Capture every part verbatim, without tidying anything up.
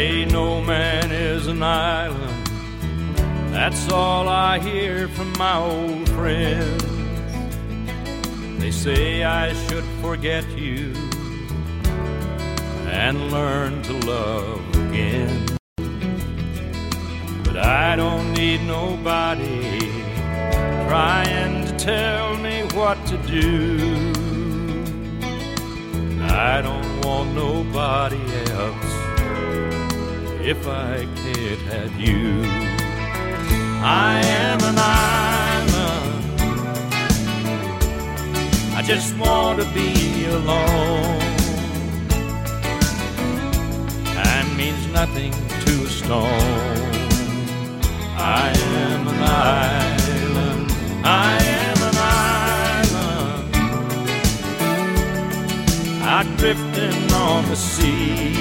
say no man is an island. That's all I hear from my old friends. They say I should forget you and learn to love again. But I don't need nobody trying to tell me what to do. I don't want nobody else if I can't have you. I am an island. I just want to be alone. Time means nothing to a stone. I am an island. I am an island. I'm drifting on the sea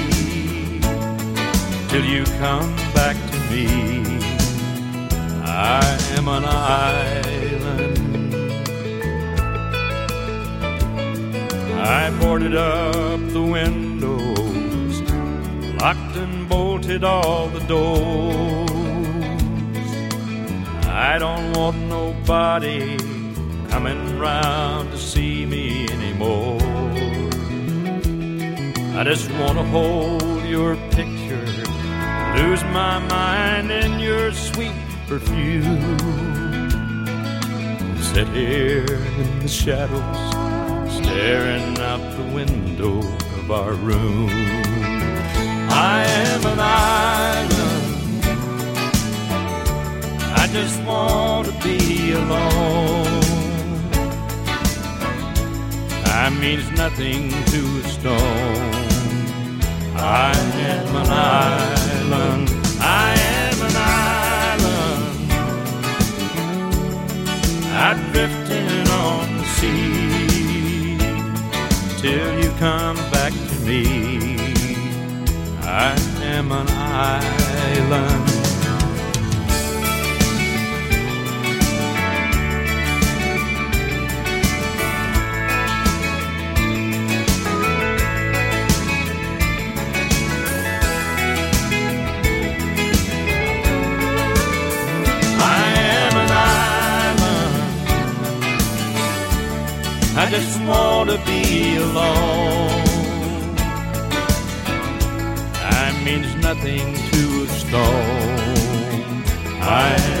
till you come back to me. I am an island. I boarded up the windows, locked and bolted all the doors. I don't want nobody coming round to see me anymore. I just want to hold your picture, lose my mind in your sweet perfume. Sit here in the shadows, staring out the window of our room. I am an island. I just want to be alone. Time means nothing to a stone. I am an island. I am an island. I'm drifting on the sea till you come back to me. I am an island. I just want to be alone. Time means nothing to a stone. I